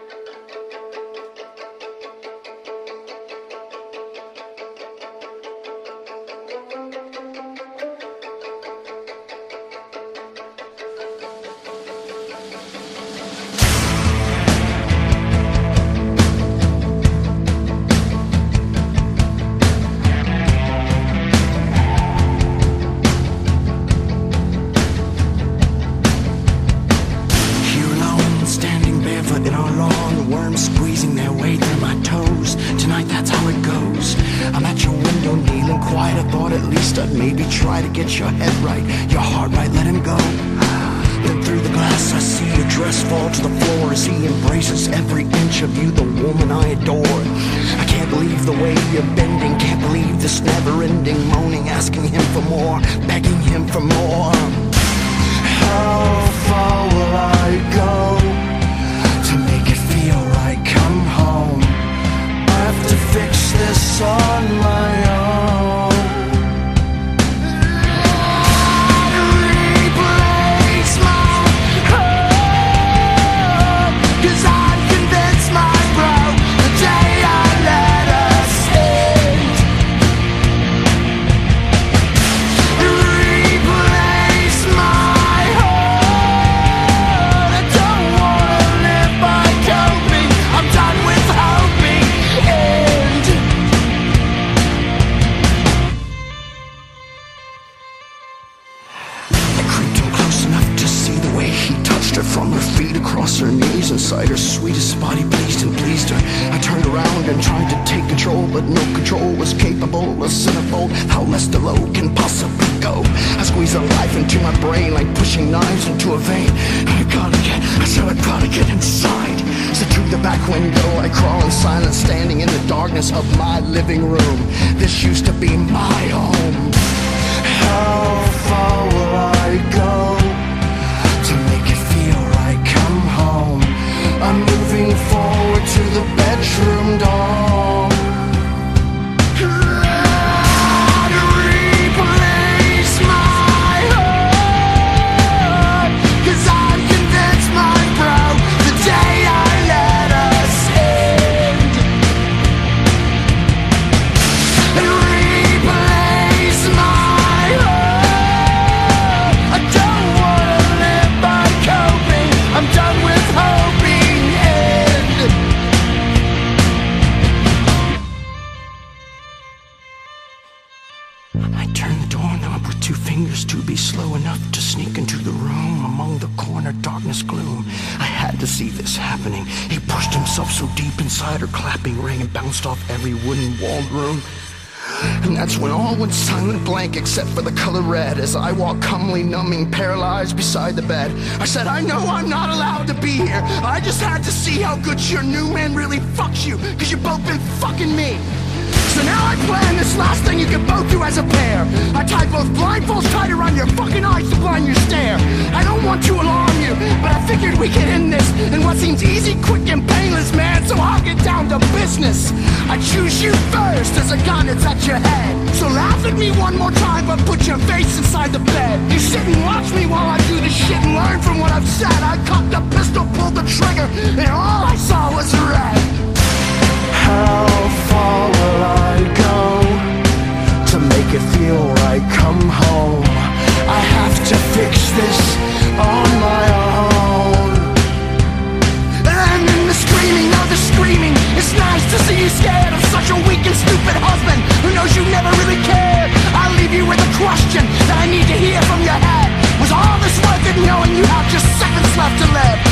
In our lawn, worms squeezing their way through my toes. Tonight, that's how it goes. I'm at your window, kneeling quiet. I thought at least I'd maybe try to get your head right, your heart right, let him go. Then through the glass, I see your dress fall to the floor as he embraces every inch of you, the woman I adore. I can't believe the way you're bending, can't believe this never-ending moaning, asking him for more, begging him for more. How far will I go to make it feel right? Come home. I have to fix this on my own. Replace my heart, 'cause I'm convinced my bro, the day I let us end. Replace my heart. I don't wanna live by coping. I'm done with hoping. End. I creeped in close enough to see the way he touched her, from her feet across her knees, inside her sweetest spot. He pleased and pleased her. I turned around and tried to take control, but no control was capable of centerfold. How less the load can possibly go. I squeezed the life into my brain like pushing knives into a vein. I said I gotta get inside. So through the back window I crawl in silence, standing in the darkness of my living room. This used to be my home. How far will I go to make it feel right? Come home. I'm moving forward to the bedroom door. Replace my heart, 'cause I'm convinced my bro, the day I let us end. Replace my heart. I don't wanna live by coping. I'm done with hoping. End. I turned the doorknob with 2 fingers to be slow enough to sneak into the room among the corner darkness gloom. I had to see this happening. He pushed himself so deep inside her, clapping rang and bounced off every wooden walled room. And that's when all went silent blank except for the color red, as I walked calmly numbing, paralyzed beside the bed. I said, I know I'm not allowed to be here. I just had to see how good your new man really fucks you, 'cause you've both been fucking me. So now I plan this last thing you can both do as a pair. I tied both blindfolds tight around your fucking eyes to blind your stare. I don't want to alarm you, but I figured we could end this in what seems easy, quick, and painless, man. So I'll get down to business. I choose you first as a gun that's at your head. So laugh at me one more time, but put your face inside the bed. You sit and watch me while I do this shit and learn from what I've said. I cocked the pistol, pulled the trigger, and all I saw was red. How far will I go to make it feel right? Come home. I have to fix this on my own. And in the screaming of the screaming, it's nice to see you scared of such a weak and stupid husband who knows you never really cared. I leave you with a question that I need to hear from your head. Was all this worth it, knowing you have just seconds left to live?